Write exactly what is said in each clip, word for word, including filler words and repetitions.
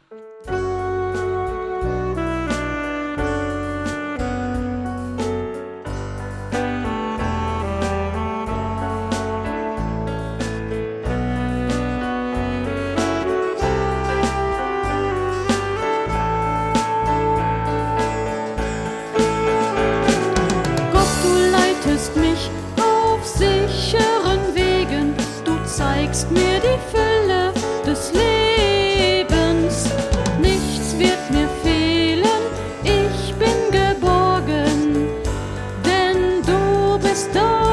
Mich auf sicheren Wegen, du zeigst mir die Fülle des Lebens. Nichts wird mir fehlen, ich bin geborgen, denn du bist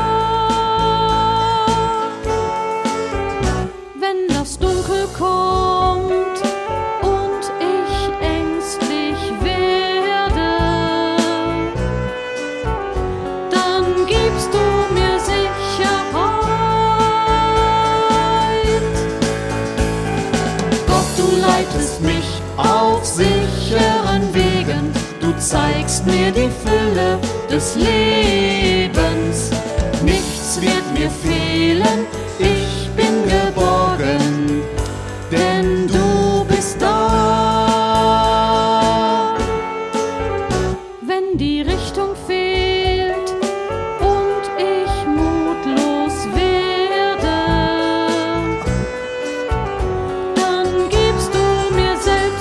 da. Wenn das Dunkel kommt und ich ängstlich werde, gibst du mir Sicherheit. Gott, du leitest mich auf sicheren Wegen, du zeigst mir die Fülle des Lebens. Nichts wird mir fehlen, ich bin geborgen, denn du bist da. Wenn die Richtung fehlt und ich mutlos werde, dann gibst du mir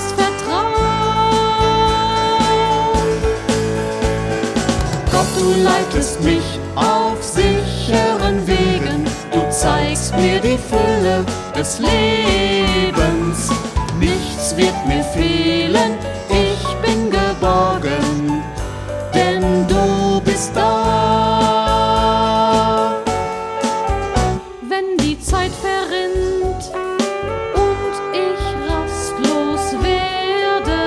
Selbstvertrauen. Gott, du leitest mich auf sicheren Wegen, du zeigst mir die Fülle des Lebens. Nichts wird mir fehlen, ich bin geborgen, denn du bist da. Wenn die Zeit verrinnt und ich rastlos werde,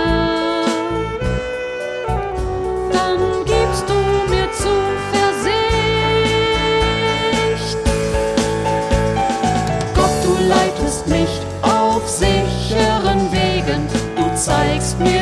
dann gibst du mir Zuversicht. Gott, du leitest mich auf sicheren Wegen, du zeigst mir